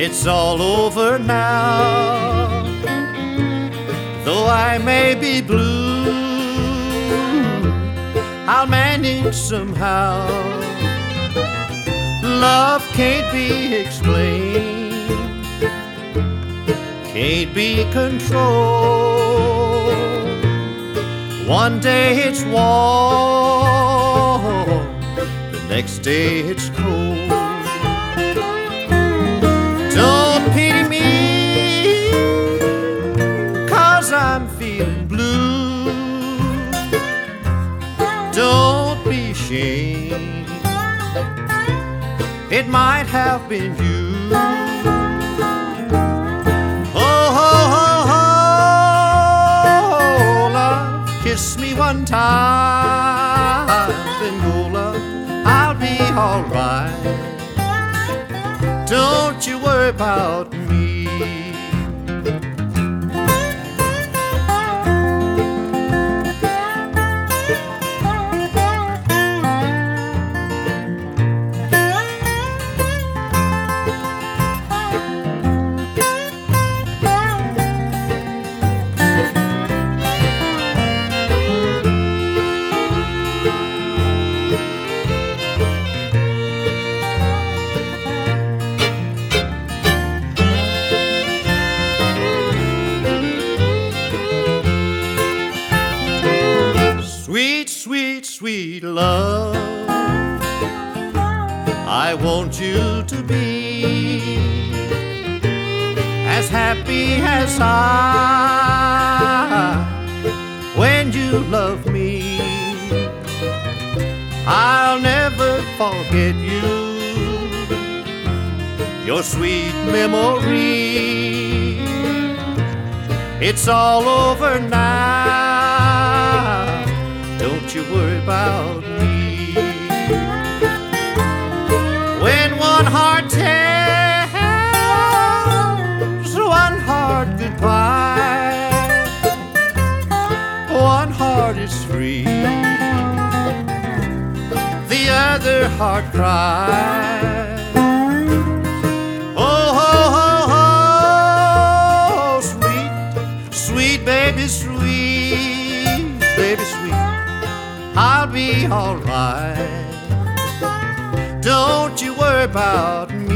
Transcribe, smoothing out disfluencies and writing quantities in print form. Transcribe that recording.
It's all over now. Though I may be blue, I'll manage somehow. Love can't be explained, can't be controlled. One day it's warm, the next day it's cold. Don't pity me, 'cause I'm feeling blue. Don't be ashamed, it might have been you. Oh, oh, oh, oh, love, kiss me one time, then go, love, I'll be alright. Don't you worry about me. Sweet, sweet, sweet love, I want you to be as happy as I when you love me. I'll never forget you, your sweet memory. It's all over now, don't you worry about me. When one heart tells one heart goodbye, one heart is free, the other heart cries. Oh, oh, oh, oh, sweet, sweet baby, sweet baby, sweet, I'll be alright. Don't you worry about me.